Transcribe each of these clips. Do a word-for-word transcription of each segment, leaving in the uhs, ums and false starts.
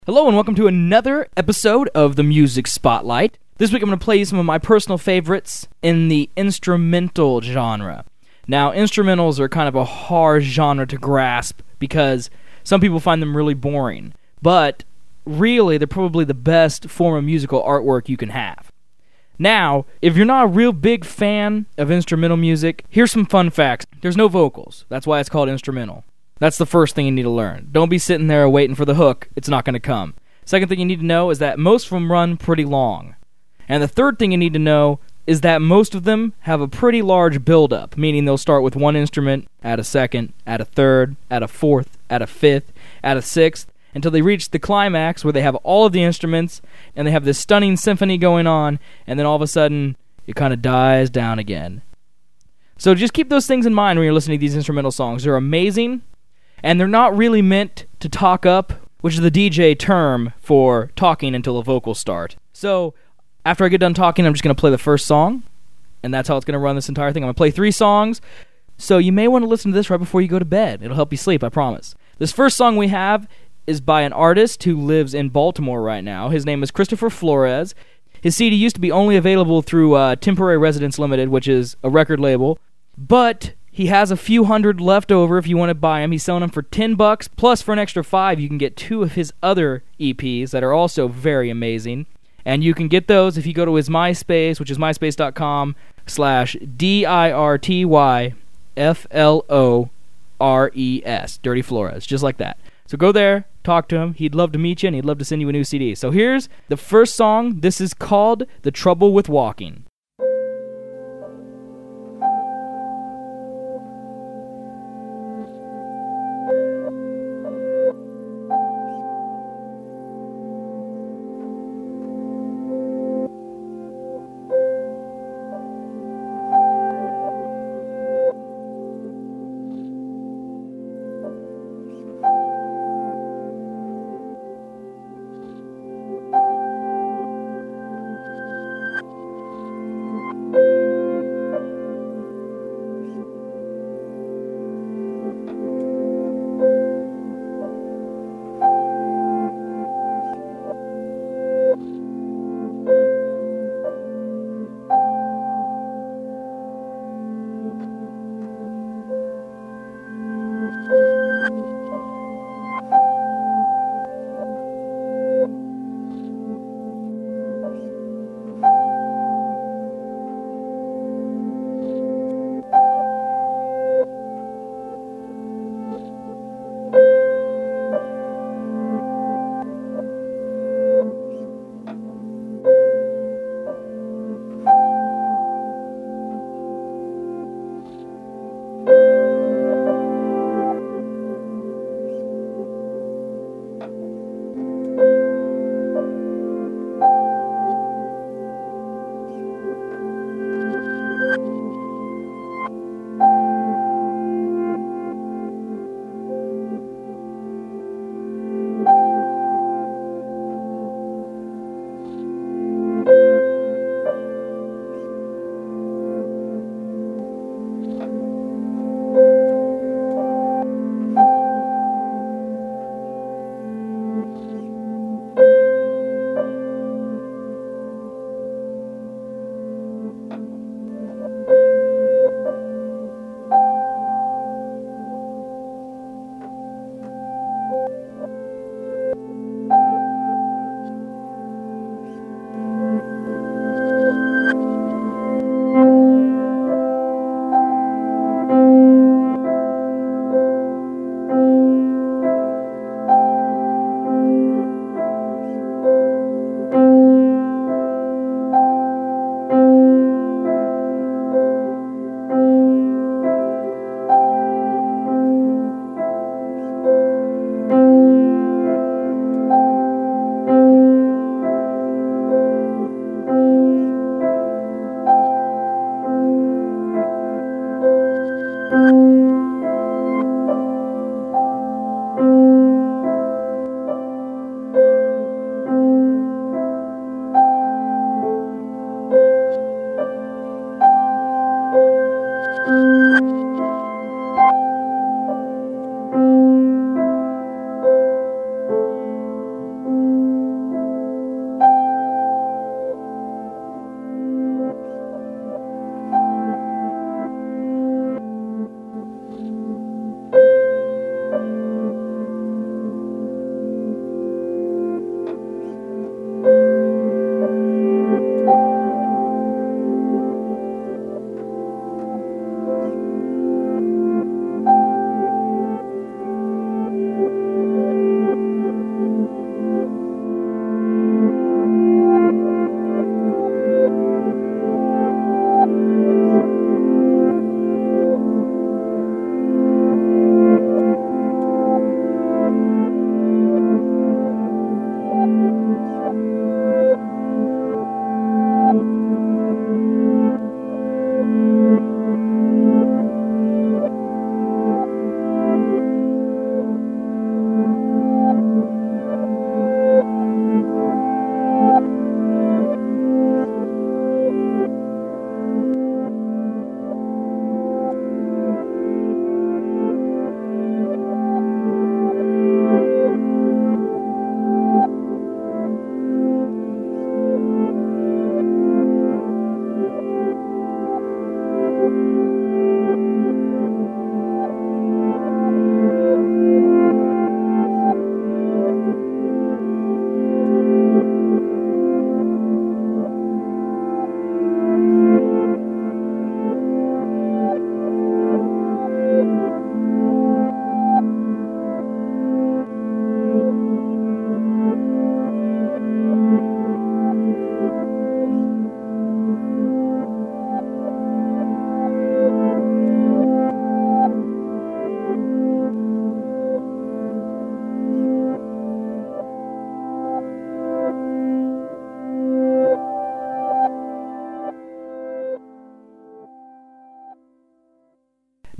Hello and welcome to another episode of the Music Spotlight. This week I'm going to play you some of my personal favorites in the instrumental genre. Now, instrumentals are kind of a hard genre to grasp because some people find them really boring, but really they're probably the best form of musical artwork you can have. Now, if you're not a real big fan of instrumental music, here's some fun facts. There's no vocals. That's why it's called instrumental. That's the first thing you need to learn. Don't be sitting there waiting for the hook. It's not going to come. Second thing you need to know is that most of them run pretty long. And the third thing you need to know is that most of them have a pretty large build-up, meaning they'll start with one instrument, add a second, add a third, add a fourth, add a fifth, add a sixth, until they reach the climax where they have all of the instruments, and they have this stunning symphony going on, and then all of a sudden, it kind of dies down again. So just keep those things in mind when you're listening to these instrumental songs. They're amazing. And they're not really meant to talk up, which is the D J term for talking until the vocals start. So, after I get done talking, I'm just going to play the first song, and that's how it's going to run this entire thing. I'm going to play three songs, so you may want to listen to this right before you go to bed. It'll help you sleep, I promise. This first song we have is by an artist who lives in Baltimore right now. His name is Christopher Flores. His C D used to be only available through uh, Temporary Residence Limited, which is a record label, but he has a few hundred left over if you want to buy them. He's selling them for ten bucks, plus for an extra five, you can get two of his other E Ps that are also very amazing. And you can get those if you go to his MySpace, which is myspace.com slash D-I-R-T-Y-F-L-O-R-E-S, Dirty Flores, just like that. So go there, talk to him. He'd love to meet you, and he'd love to send you a new C D. So here's the first song. This is called The Trouble with Walking.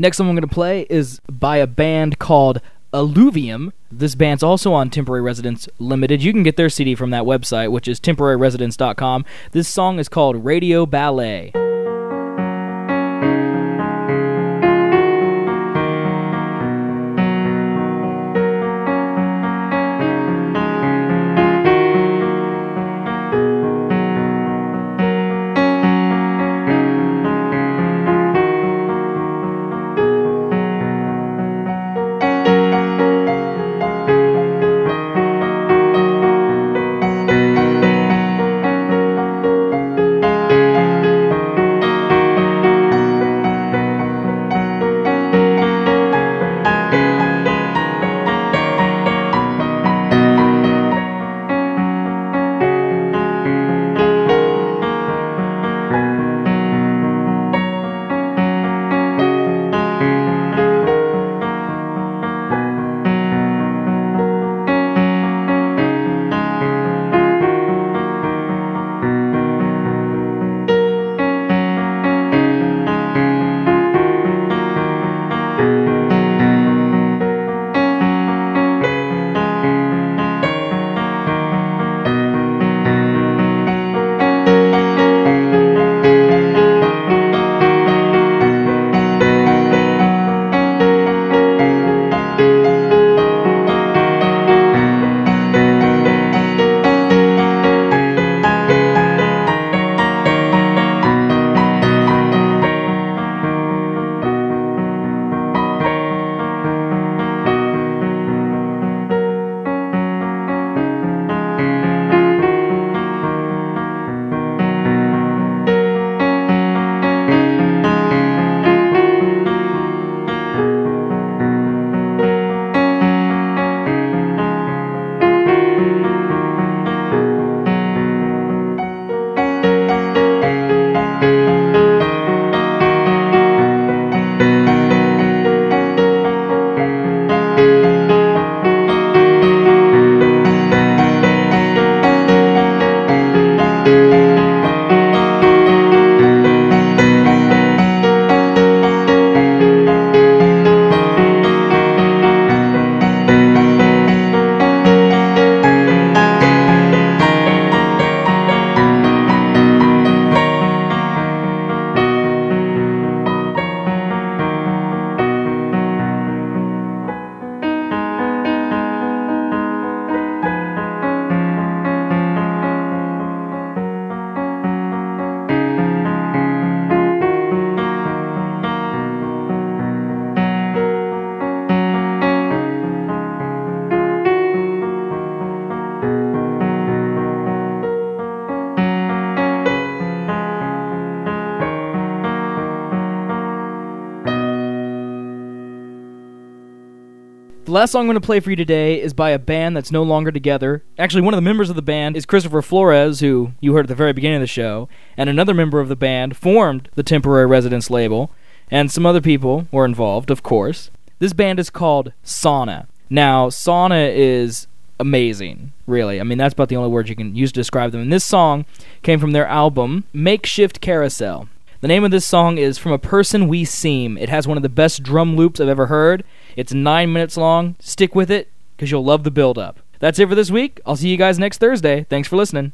Next song I'm going to play is by a band called Alluvium. This band's also on Temporary Residence Limited. You can get their C D from that website, which is temporary residence dot com. This song is called Radio Ballet. The last song I'm going to play for you today is by a band that's no longer together. Actually, one of the members of the band is Christopher Flores, who you heard at the very beginning of the show, and another member of the band formed the Temporary Residence label, and some other people were involved, of course. This band is called Sauna. Now, Sauna is amazing, really. I mean, that's about the only word you can use to describe them. And this song came from their album, Makeshift Carousel. The name of this song is From a Person We Seem. It has one of the best drum loops I've ever heard. It's nine minutes long. Stick with it, because you'll love the build-up. That's it for this week. I'll see you guys next Thursday. Thanks for listening.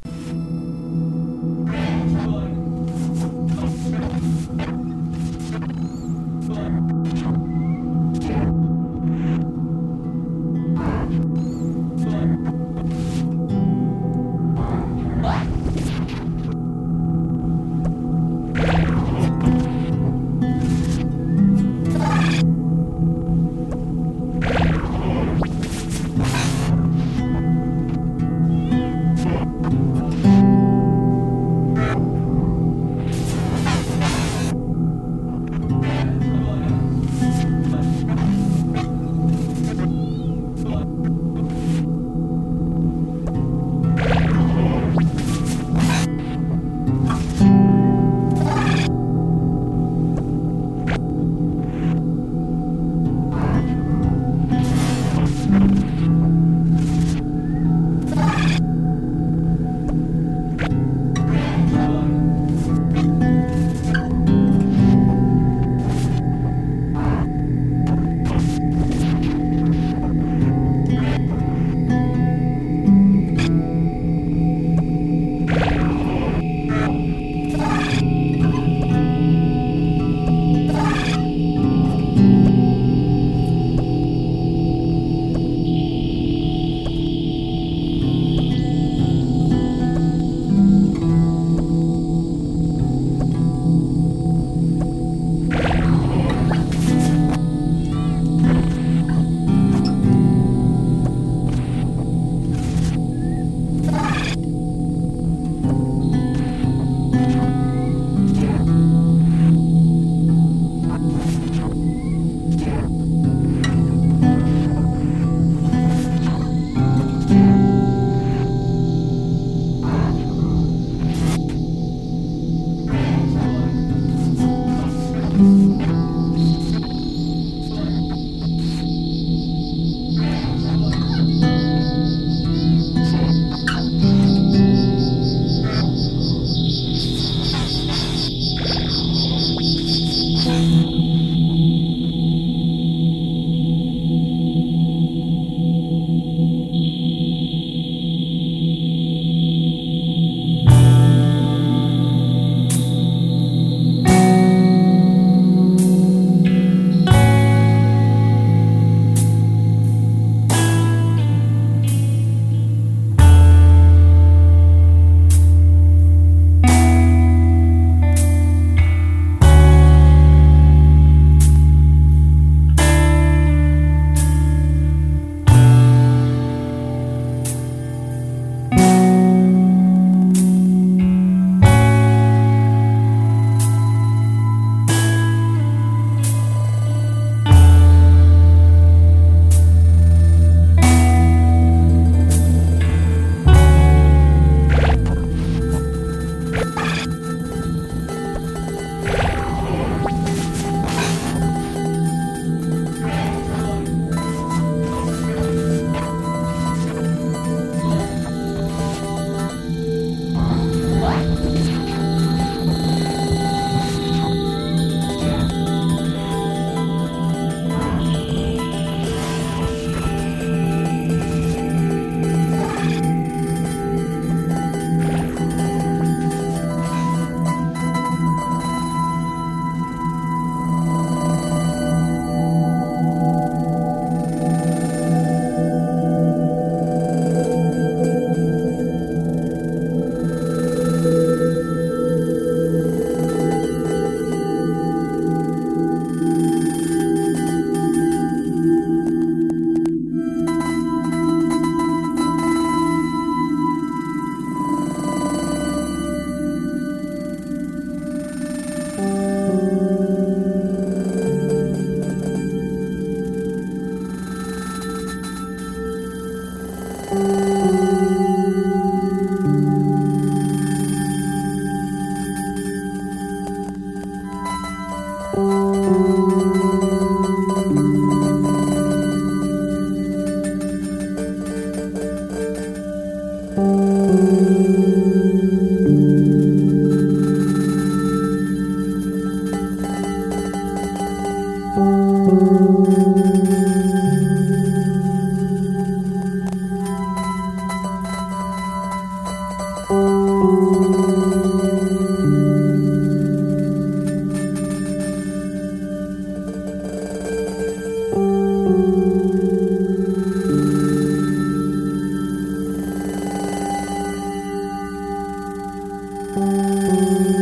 Thank you.